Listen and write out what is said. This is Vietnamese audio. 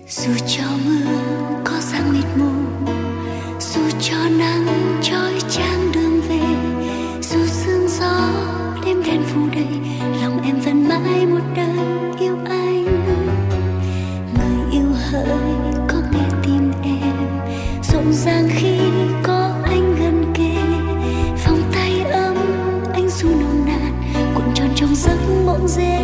Dù cho mưa có giăng mịt mù, dù cho nắng trói trang đường về, dù sương gió đêm đen phủ đầy, lòng em vẫn mãi một đời yêu anh. Người yêu hỡi có nghe tim em rộn ràng khi có anh gần kề, vòng tay ấm anh ru nồng nàn cuộn tròn trong giấc mộng dễ.